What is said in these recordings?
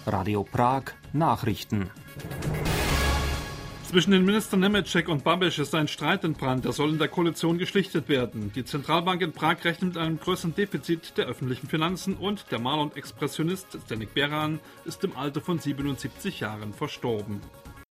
Radio Prag Nachrichten. Zwischen den Ministern Němeček und Babiš ist ein Streit entbrannt, der soll in der Koalition geschlichtet werden. Die Zentralbank in Prag rechnet mit einem größeren Defizit der öffentlichen Finanzen und der Maler und Expressionist Zdeněk Beran ist im Alter von 77 Jahren verstorben.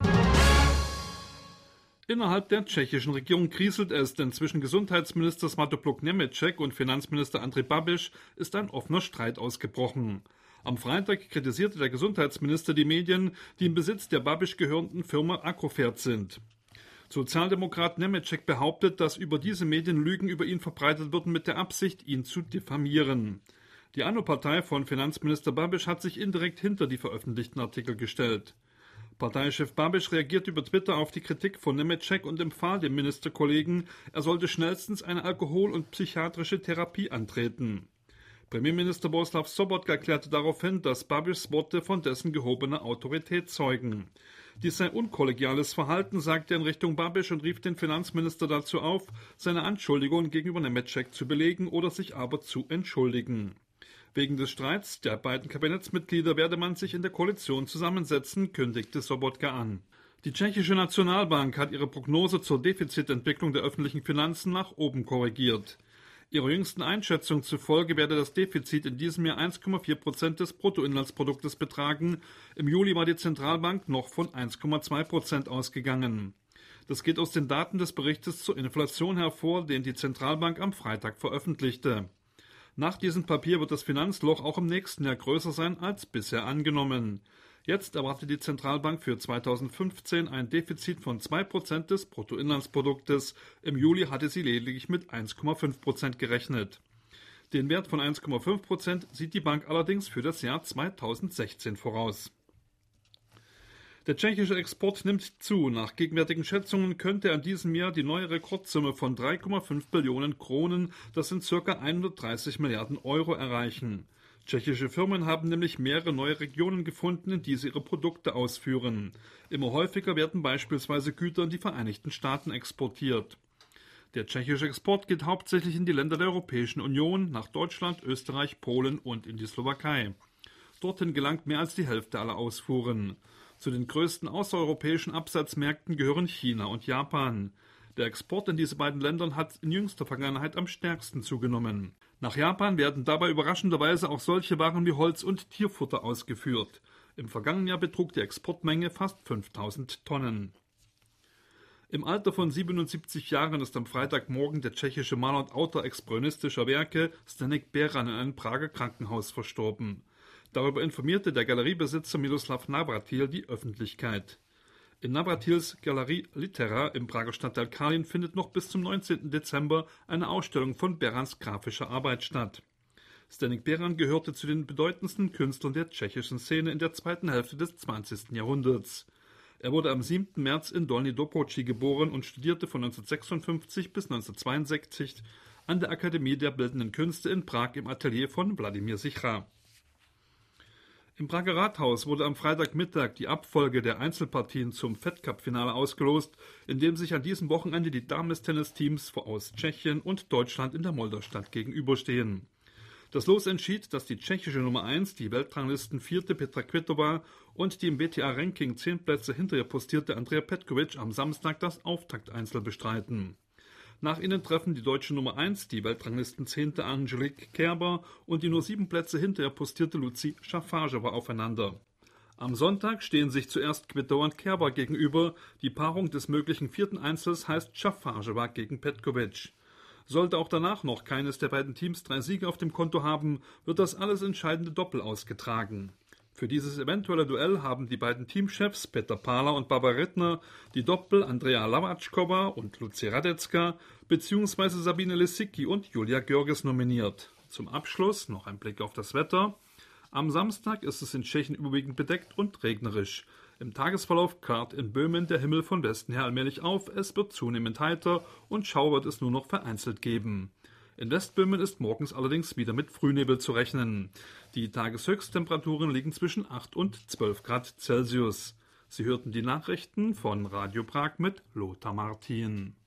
Innerhalb der tschechischen Regierung kriselt es, denn zwischen Gesundheitsminister Svatopluk Němeček und Finanzminister Andrej Babiš ist ein offener Streit ausgebrochen. Am Freitag kritisierte der Gesundheitsminister die Medien, die im Besitz der Babiš gehörenden Firma Agrofert sind. Sozialdemokrat Němeček behauptet, dass über diese Medien Lügen über ihn verbreitet wurden mit der Absicht, ihn zu diffamieren. Die ANO-Partei von Finanzminister Babiš hat sich indirekt hinter die veröffentlichten Artikel gestellt. Parteichef Babiš reagiert über Twitter auf die Kritik von Němeček und empfahl dem Ministerkollegen, er sollte schnellstens eine Alkohol- und psychiatrische Therapie antreten. Premierminister Bohuslav Sobotka erklärte daraufhin, dass Babišs Worte von dessen gehobener Autorität zeugen. Dies sei unkollegiales Verhalten, sagte er in Richtung Babiš und rief den Finanzminister dazu auf, seine Anschuldigungen gegenüber Němeček zu belegen oder sich aber zu entschuldigen. Wegen des Streits der beiden Kabinettsmitglieder werde man sich in der Koalition zusammensetzen, kündigte Sobotka an. Die tschechische Nationalbank hat ihre Prognose zur Defizitentwicklung der öffentlichen Finanzen nach oben korrigiert. Ihrer jüngsten Einschätzung zufolge werde das Defizit in diesem Jahr 1,4% des Bruttoinlandsproduktes betragen. Im Juli war die Zentralbank noch von 1,2% ausgegangen. Das geht aus den Daten des Berichtes zur Inflation hervor, den die Zentralbank am Freitag veröffentlichte. Nach diesem Papier wird das Finanzloch auch im nächsten Jahr größer sein als bisher angenommen. Jetzt erwartet die Zentralbank für 2015 ein Defizit von 2% des Bruttoinlandsproduktes. Im Juli hatte sie lediglich mit 1,5% gerechnet. Den Wert von 1,5% sieht die Bank allerdings für das Jahr 2016 voraus. Der tschechische Export nimmt zu. Nach gegenwärtigen Schätzungen könnte er in diesem Jahr die neue Rekordsumme von 3,5 Billionen Kronen, das sind ca. 130 Milliarden Euro, erreichen. Tschechische Firmen haben nämlich mehrere neue Regionen gefunden, in die sie ihre Produkte ausführen. Immer häufiger werden beispielsweise Güter in die Vereinigten Staaten exportiert. Der tschechische Export geht hauptsächlich in die Länder der Europäischen Union, nach Deutschland, Österreich, Polen und in die Slowakei. Dorthin gelangt mehr als die Hälfte aller Ausfuhren. Zu den größten außereuropäischen Absatzmärkten gehören China und Japan. Der Export in diese beiden Länder hat in jüngster Vergangenheit am stärksten zugenommen. Nach Japan werden dabei überraschenderweise auch solche Waren wie Holz und Tierfutter ausgeführt. Im vergangenen Jahr betrug die Exportmenge fast 5000 Tonnen. Im Alter von 77 Jahren ist am Freitagmorgen der tschechische Maler und Autor expressionistischer Werke Zdeněk Beran in einem Prager Krankenhaus verstorben. Darüber informierte der Galeriebesitzer Miloslav Navratil die Öffentlichkeit. In Navratils Galerie Litera im Prager Stadtteil Kalin findet noch bis zum 19. Dezember eine Ausstellung von Berans grafischer Arbeit statt. Zdeněk Beran gehörte zu den bedeutendsten Künstlern der tschechischen Szene in der zweiten Hälfte des 20. Jahrhunderts. Er wurde am 7. März in Dolní Dopocí geboren und studierte von 1956 bis 1962 an der Akademie der Bildenden Künste in Prag im Atelier von Wladimir Sichra. Im Prager Rathaus wurde am Freitagmittag die Abfolge der Einzelpartien zum Fed Cup-Finale ausgelost, in dem sich an diesem Wochenende die Damen-Tennis-Teams aus Tschechien und Deutschland in der Moldaustadt gegenüberstehen. Das Los entschied, dass die tschechische Nummer 1, die Weltranglisten-Vierte Petra Kvitova und die im WTA-Ranking 10 Plätze hinter ihr postierte Andrea Petkovic am Samstag das Auftakteinzel bestreiten. Nach ihnen treffen die deutsche Nummer 1, die Weltranglisten-10. Angelique Kerber und die nur 7 Plätze hinter ihr postierte Lucie Šafářová aufeinander. Am Sonntag stehen sich zuerst Kvitova und Kerber gegenüber. Die Paarung des möglichen 4. Einzels heißt Šafářová gegen Petkovic. Sollte auch danach noch keines der beiden Teams 3 Siege auf dem Konto haben, wird das alles entscheidende Doppel ausgetragen. Für dieses eventuelle Duell haben die beiden Teamchefs Petr Pála und Barbara Rittner die Doppel Andrea Hlavačková und Lucie Radecká bzw. Sabine Lisicki und Julia Görges nominiert. Zum Abschluss noch ein Blick auf das Wetter. Am Samstag ist es in Tschechien überwiegend bedeckt und regnerisch. Im Tagesverlauf klart in Böhmen der Himmel von Westen her allmählich auf, es wird zunehmend heiter und Schauer wird es nur noch vereinzelt geben. In Westböhmen ist morgens allerdings wieder mit Frühnebel zu rechnen. Die Tageshöchsttemperaturen liegen zwischen 8 und 12 Grad Celsius. Sie hörten die Nachrichten von Radio Prag mit Lothar Martin.